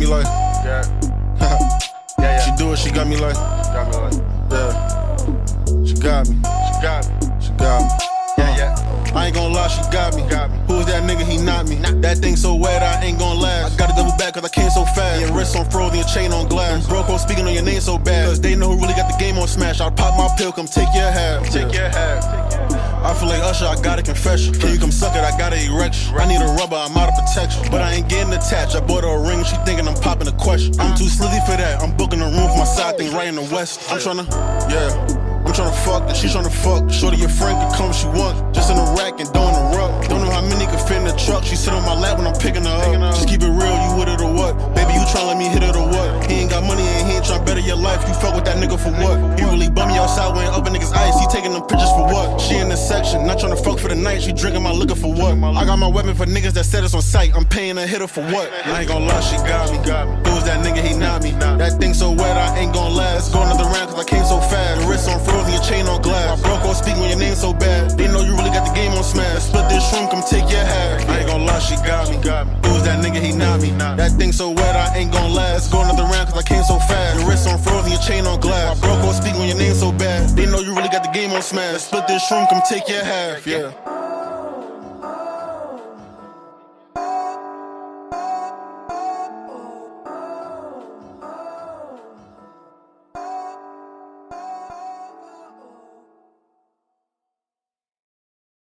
me like, Yeah. Yeah. she do it, she got me like, Got me like, yeah. She got me, she got me. she got me. Yeah. I ain't gonna lie, she got me. Got me. Who's that nigga? He not me. That thing so wet, I ain't gonna last. I gotta double back cause I came so fast. Your wrist on frozen, your chain on glass. Broke on speaking on your name so bad. Cause they know who really got the game on smash. I'll pop my pill, come take your half. Take your half. I feel like Usher, I got a confession. Can you come suck it? I got an erection. I need a rubber, I'm out of protection. But I ain't getting attached. I bought her a ring, she thinking I'm popping a question. I'm too slithy for that. I'm booking a room for my side thing right in the west. I'm tryna, yeah. I'm tryna fuck that, she tryna fuck. Shorty your friend can come if she want. Just in the rack and don't interrupt. Don't know how many can fit in the truck. She sit on my lap when I'm picking her up. Just keep it real, you with it or what? Baby, you tryna let me hit it or what? He ain't got money and he ain't tryna better your life. You fuck with that nigga for what? He really bum me outside when up in niggas ice. He taking them pictures for what? She in the section, not tryna fuck for the night. She drinking my liquor for what? I got my weapon for niggas that said it's on sight. I'm paying a hitter for what? I ain't gonna lie, she got me. Who's that nigga? He not me. That thing so wet, I ain't gonna last. Go another round cause I came so fast. Your wrist on frozen, your chain on glass. I broke on speak when your name so bad. They know you really got the game on smash. Split this room, come take your half. I ain't gonna lie, she got me. Who's that nigga? He not me. That thing so wet, I ain't gonna last. Go another round cause I came so fast. Your wrist on frozen, your chain on glass. I broke on speak when your name so bad. They know you really got the game on smash. Split this room, come take your half. Yeah.